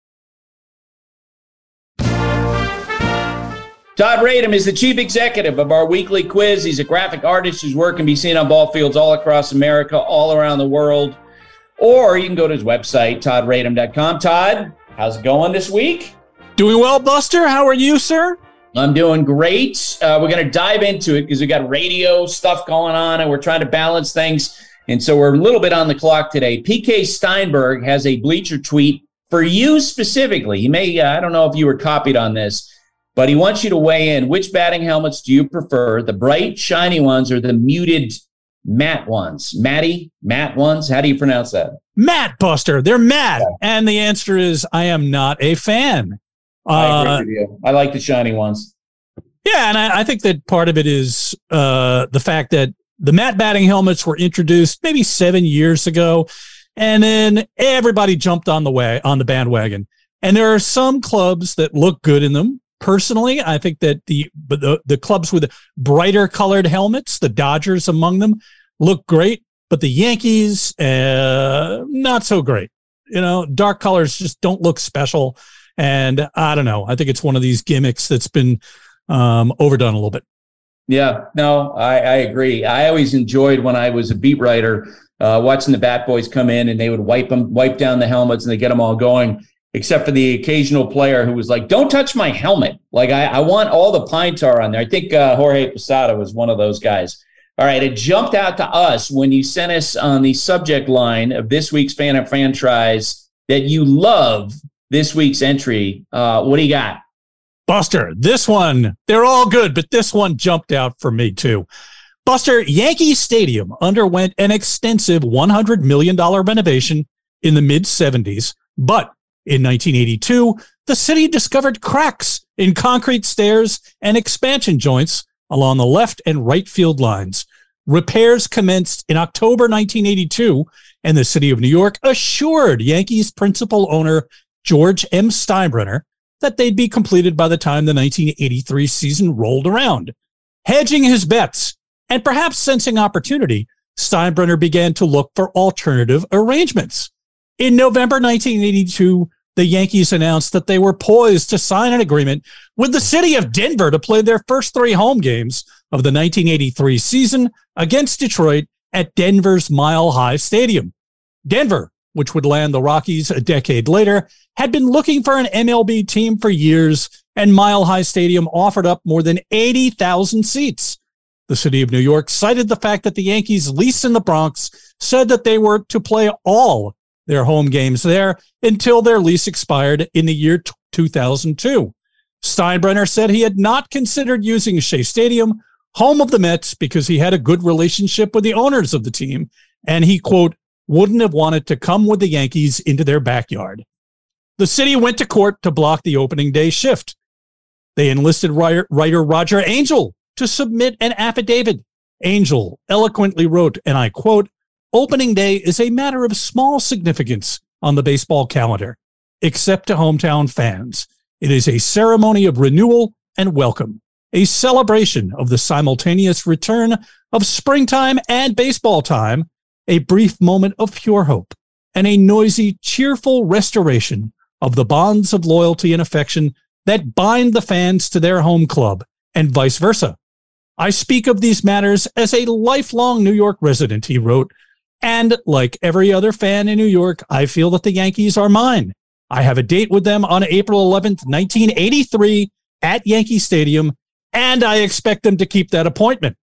Todd Radom is the chief executive of our weekly quiz. He's a graphic artist whose work can be seen on ball fields all across America, all around the world. Or you can go to his website, todd radom dot com. Todd, how's it going this week? Doing well, Buster. How are you, sir? I'm doing great. Uh, we're going to dive into it because we got radio stuff going on, and we're trying to balance things. And so we're a little bit on the clock today. P K Steinberg has a Bleacher tweet for you specifically. He may, uh, I don't know if you were copied on this, but he wants you to weigh in. Which batting helmets do you prefer, the bright, shiny ones or the muted, matte ones? Matty, matte ones? How do you pronounce that? Matte, Buster. They're matte. Yeah. And the answer is I am not a fan. I agree uh, with you. I like the shiny ones. Yeah, and I, I think that part of it is uh, the fact that the matte batting helmets were introduced maybe seven years ago, and then everybody jumped on the way on the bandwagon. And there are some clubs that look good in them. Personally, I think that the, the the clubs with brighter colored helmets, the Dodgers among them, look great, but the Yankees, uh, not so great. You know, dark colors just don't look special. And I don't know. I think it's one of these gimmicks that's been um, overdone a little bit. Yeah, no, I, I agree. I always enjoyed when I was a beat writer, uh, watching the Bat Boys come in and they would wipe them, wipe down the helmets and they get them all going. except for the occasional player who was like, don't touch my helmet. Like, I, I want all the pine tar on there. I think uh, Jorge Posada was one of those guys. All right, it jumped out to us when you sent us on the subject line of this week's Fan of Franchise that you love this week's entry. Uh, what do you got? Buster, this one, they're all good, but this one jumped out for me too. Buster, Yankee Stadium underwent an extensive one hundred million dollars renovation in the mid-seventies, but in nineteen eighty-two, the city discovered cracks in concrete stairs and expansion joints along the left and right field lines. Repairs commenced in October nineteen eighty-two, and the city of New York assured Yankees principal owner George M. Steinbrenner that they'd be completed by the time the nineteen eighty-three season rolled around. Hedging his bets and perhaps sensing opportunity, Steinbrenner began to look for alternative arrangements. In November nineteen eighty-two, the Yankees announced that they were poised to sign an agreement with the city of Denver to play their first three home games of the nineteen eighty-three season against Detroit at Denver's Mile High Stadium. Denver, which would land the Rockies a decade later, had been looking for an M L B team for years, and Mile High Stadium offered up more than eighty thousand seats. The city of New York cited the fact that the Yankees' lease in the Bronx said that they were to play all their home games there until their lease expired in the year two thousand two. Steinbrenner said he had not considered using Shea Stadium, home of the Mets, because he had a good relationship with the owners of the team, and he, quote, wouldn't have wanted to come with the Yankees into their backyard. The city went to court to block the opening day shift. They enlisted writer, writer Roger Angell to submit an affidavit. Angell eloquently wrote, and I quote, opening day is a matter of small significance on the baseball calendar, except to hometown fans. It is a ceremony of renewal and welcome, a celebration of the simultaneous return of springtime and baseball time, a brief moment of pure hope, and a noisy, cheerful restoration of the bonds of loyalty and affection that bind the fans to their home club, and vice versa. I speak of these matters as a lifelong New York resident, he wrote, and like every other fan in New York, I feel that the Yankees are mine. I have a date with them on April eleventh, nineteen eighty-three at Yankee Stadium, and I expect them to keep that appointment.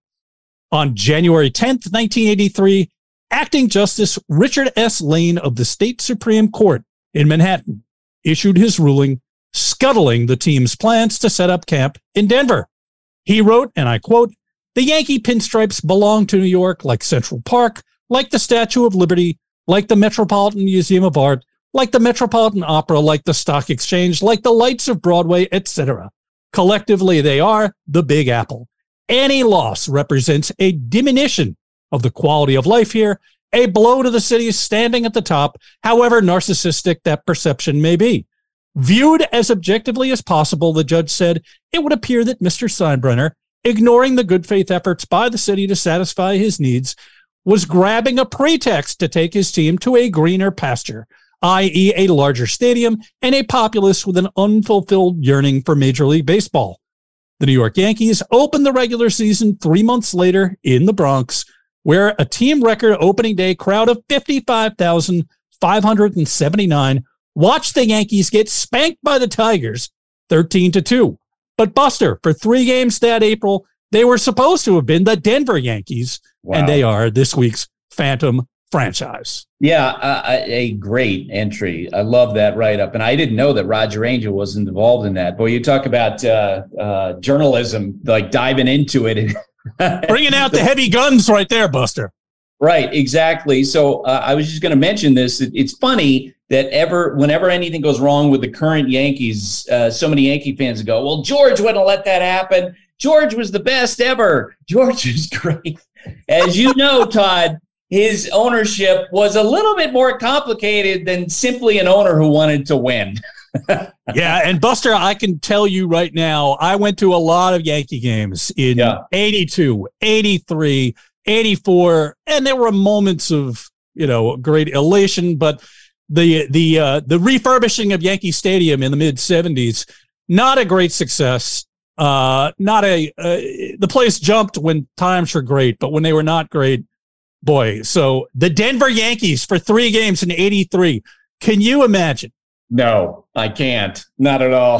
On January tenth, nineteen eighty-three, Acting Justice Richard S. Lane of the State Supreme Court in Manhattan issued his ruling scuttling the team's plans to set up camp in Denver. He wrote, and I quote, the Yankee pinstripes belong to New York like Central Park, like the Statue of Liberty, like the Metropolitan Museum of Art, like the Metropolitan Opera, like the Stock Exchange, like the lights of Broadway, et cetera. Collectively, they are the Big Apple. Any loss represents a diminution of the quality of life here, a blow to the city standing at the top, however narcissistic that perception may be. Viewed as objectively as possible, the judge said, it would appear that Mister Steinbrenner, ignoring the good faith efforts by the city to satisfy his needs, was grabbing a pretext to take his team to a greener pasture, that is a larger stadium and a populace with an unfulfilled yearning for Major League Baseball. The New York Yankees opened the regular season three months later in the Bronx, where a team record opening day crowd of fifty-five thousand five hundred seventy-nine watched the Yankees get spanked by the Tigers thirteen to two. But Buster, for three games that April, they were supposed to have been the Denver Yankees, wow. And they are this week's Phantom franchise. Yeah, uh, a great entry. I love that write-up. And I didn't know that Roger Angell wasn't involved in that. Boy, you talk about uh, uh, journalism, like diving into it. And bringing out the heavy guns right there, Buster. Right, exactly. So uh, I was just going to mention this. It, it's funny that ever, whenever anything goes wrong with the current Yankees, uh, so many Yankee fans go, well, George wouldn't let that happen. George was the best ever. George is great. As you know, Todd, his ownership was a little bit more complicated than simply an owner who wanted to win. Yeah, and Buster, I can tell you right now, I went to a lot of Yankee games in yeah. eighty-two, eighty-three, eighty-four, and there were moments of, you know, great elation, but the the uh, the refurbishing of Yankee Stadium in the mid seventies, not a great success. Uh, not a uh, the place jumped when times were great, but when they were not great, boy. So the Denver Yankees for three games in eighty-three. Can you imagine? No. I can't. Not at all.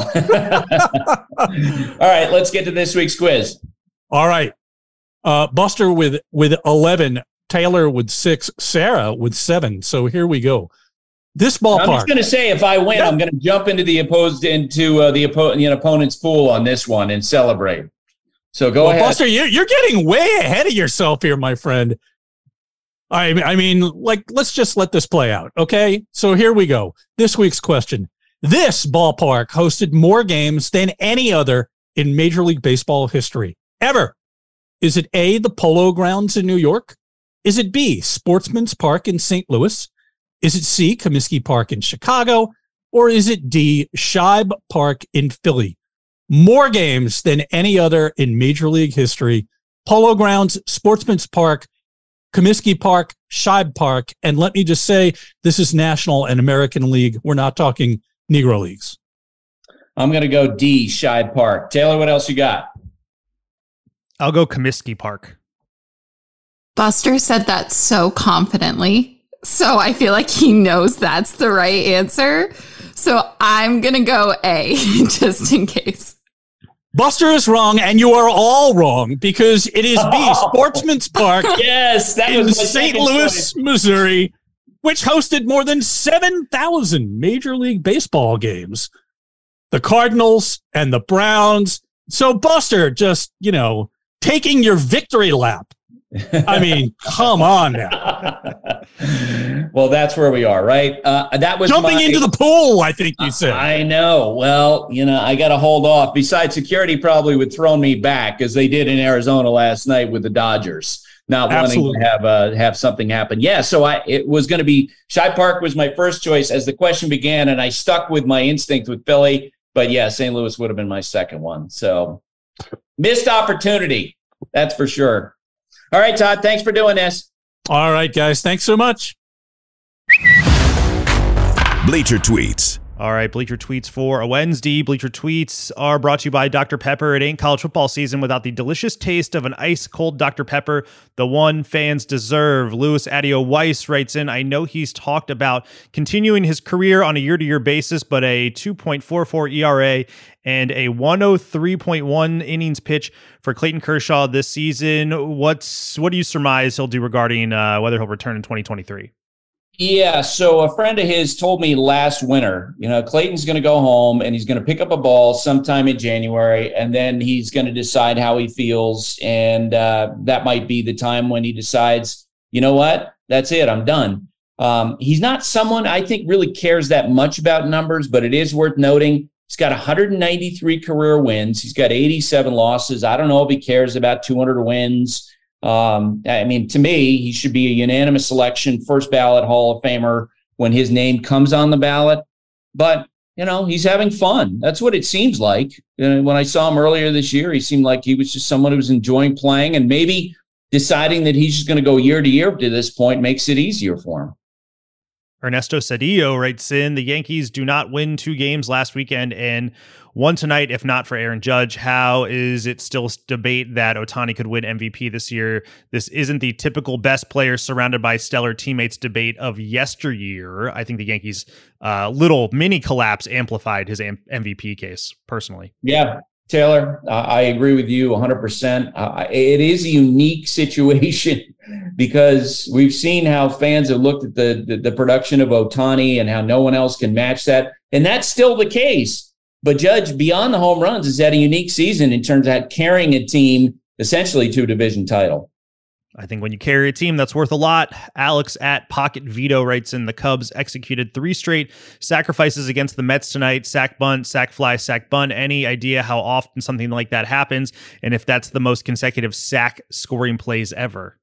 All right, let's get to this week's quiz. All right. Uh, Buster with with eleven, Taylor with six, Sarah with seven. So here we go. This ballpark. I'm just going to say, if I win, yeah. I'm going to jump into the opposed into uh, the, oppo- the opponent's pool on this one and celebrate. So go well, ahead, Buster. You're you're getting way ahead of yourself here, my friend. I I mean, like, let's just let this play out, okay? So here we go. This week's question: this ballpark hosted more games than any other in Major League Baseball history ever. Is it A, the Polo Grounds in New York? Is it B, Sportsman's Park in Saint Louis? Is it C, Comiskey Park in Chicago? Or is it D, Shibe Park in Philly? More games than any other in Major League history. Polo Grounds, Sportsman's Park, Comiskey Park, Shibe Park. And let me just say, this is National and American League. We're not talking Negro Leagues. I'm going to go D, Shibe Park. Taylor, what else you got? I'll go Comiskey Park. Buster said that so confidently, so I feel like he knows that's the right answer. So I'm going to go A, just in case. Buster is wrong, and you are all wrong, because it is B, oh. Sportsman's Park. Yes, that in was Saint Louis, point. Missouri, which hosted more than seven thousand Major League Baseball games. The Cardinals and the Browns. So Buster just, you know, taking your victory lap. I mean, come on now. Well, that's where we are, right? Uh, that was jumping my, into the pool, I think you said. I know. Well, you know, I got to hold off. Besides, security probably would throw me back, as they did in Arizona last night with the Dodgers, not Absolutely. wanting to have uh, have something happen. Yeah, so I it was going to be Shibe Park was my first choice as the question began, and I stuck with my instinct with Philly. But yeah, Saint Louis would have been my second one. So missed opportunity, that's for sure. All right, Todd, thanks for doing this. All right, guys, thanks so much. Bleacher Tweets. All right, Bleacher Tweets for a Wednesday. Bleacher Tweets are brought to you by Doctor Pepper. It ain't college football season without the delicious taste of an ice-cold Doctor Pepper, the one fans deserve. Louis Adio Weiss writes in, I know he's talked about continuing his career on a year-to-year basis, but a two point four four E R A and a one oh three point one innings pitch for Clayton Kershaw this season. What's What do you surmise he'll do regarding uh, whether he'll return in twenty twenty-three? Yeah, so a friend of his told me last winter, you know, Clayton's going to go home and he's going to pick up a ball sometime in January, and then he's going to decide how he feels. And uh, that might be the time when he decides, you know what, that's it, I'm done. Um, he's not someone I think really cares that much about numbers, but it is worth noting he's got one hundred ninety-three career wins. He's got eighty-seven losses. I don't know if he cares about two hundred wins. Um, I mean, to me, he should be a unanimous selection, first ballot Hall of Famer when his name comes on the ballot. But, you know, he's having fun. That's what it seems like. You know, when I saw him earlier this year, he seemed like he was just someone who was enjoying playing, and maybe deciding that he's just going to go year to year to this point makes it easier for him. Ernesto Cedillo writes in, the Yankees do not win two games last weekend and one tonight, if not for Aaron Judge. How is it still debate that Ohtani could win M V P this year? This isn't the typical best player surrounded by stellar teammates debate of yesteryear. I think the Yankees' uh, little mini collapse amplified his M V P case, personally. Yeah, Taylor, uh, I agree with you one hundred percent. Uh, it is a unique situation because we've seen how fans have looked at the, the, the production of Ohtani and how no one else can match that. And that's still the case. But Judge, beyond the home runs, has had a unique season in terms of carrying a team essentially to a division title. I think when you carry a team, that's worth a lot. Alex at Pocket Vito writes in, the Cubs executed three straight sacrifices against the Mets tonight. Sack bunt, sack fly, sack bunt. Any idea how often something like that happens? And if that's the most consecutive sack scoring plays ever?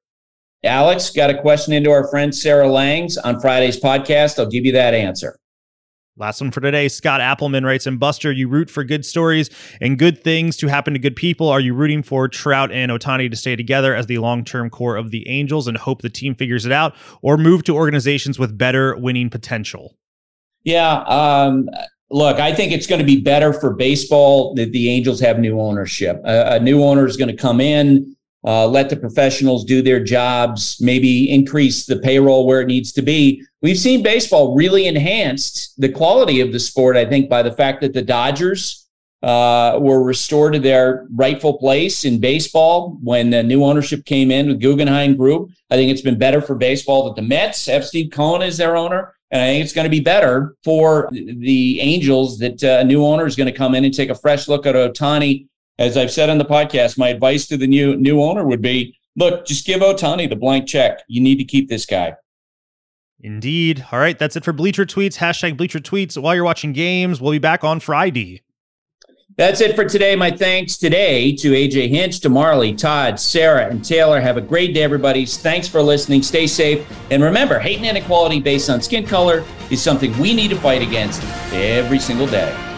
Alex, got a question into our friend Sarah Langs on Friday's podcast. I'll give you that answer. Last one for today. Scott Appleman writes in, Buster, you root for good stories and good things to happen to good people. Are you rooting for Trout and Ohtani to stay together as the long-term core of the Angels and hope the team figures it out, or move to organizations with better winning potential? Yeah, um, look, I think it's going to be better for baseball that the Angels have new ownership. A, a new owner is going to come in, uh, let the professionals do their jobs, maybe increase the payroll where it needs to be. we've seen baseball really enhanced the quality of the sport, I think, by the fact that the Dodgers uh, were restored to their rightful place in baseball when the new ownership came in with Guggenheim Group. I think it's been better for baseball that the Mets have Steve Cohen as their owner. And I think it's going to be better for the Angels that a new owner is going to come in and take a fresh look at Ohtani. As I've said on the podcast, my advice to the new new owner would be, look, just give Ohtani the blank check. You need to keep this guy. Indeed. All right, that's it for Bleacher Tweets. Hashtag Bleacher Tweets. While you're watching games, we'll be back on Friday. That's it for today. My thanks today to A J Hinch, to Marley, Todd, Sarah, and Taylor. Have a great day, everybody. Thanks for listening. Stay safe. And remember, hate and inequality based on skin color is something we need to fight against every single day.